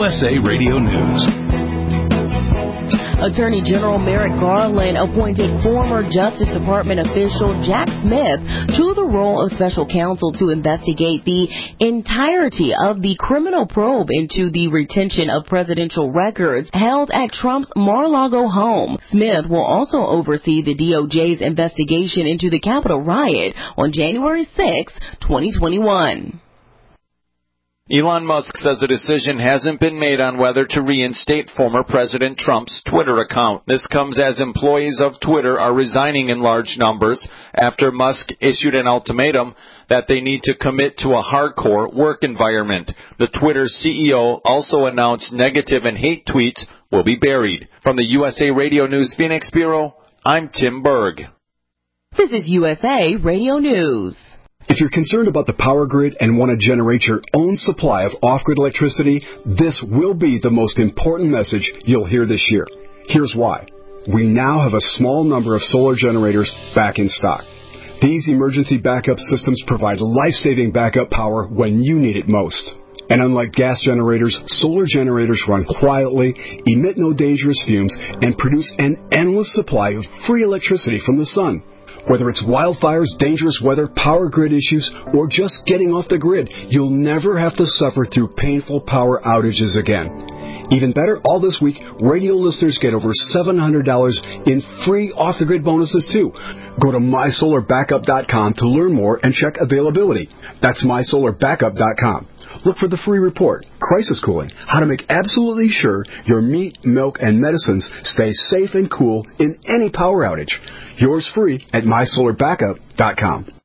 USA Radio News. Attorney General Merrick Garland appointed former Justice Department official Jack Smith to the role of special counsel to investigate the entirety of the criminal probe into the retention of presidential records held at Trump's Mar-a-Lago home. Smith will also oversee the DOJ's investigation into the Capitol riot on January 6, 2021. Elon Musk says a decision hasn't been made on whether to reinstate former President Trump's Twitter account. This comes as employees of Twitter are resigning in large numbers after Musk issued an ultimatum that they need to commit to a hardcore work environment. The Twitter CEO also announced negative and hate tweets will be buried. From the USA Radio News Phoenix Bureau, I'm Tim Berg. This is USA Radio News. If you're concerned about the power grid and want to generate your own supply of off-grid electricity, this will be the most important message you'll hear this year. Here's why. We now have a small number of solar generators back in stock. These emergency backup systems provide life-saving backup power when you need it most. And unlike gas generators, solar generators run quietly, emit no dangerous fumes, and produce an endless supply of free electricity from the sun. Whether it's wildfires, dangerous weather, power grid issues, or just getting off the grid, you'll never have to suffer through painful power outages again. Even better, all this week, radio listeners get over $700 in free off-the-grid bonuses, too. Go to mysolarbackup.com to learn more and check availability. That's mysolarbackup.com. Look for the free report, Crisis Cooling, how to make absolutely sure your meat, milk, and medicines stay safe and cool in any power outage. Yours free at mysolarbackup.com.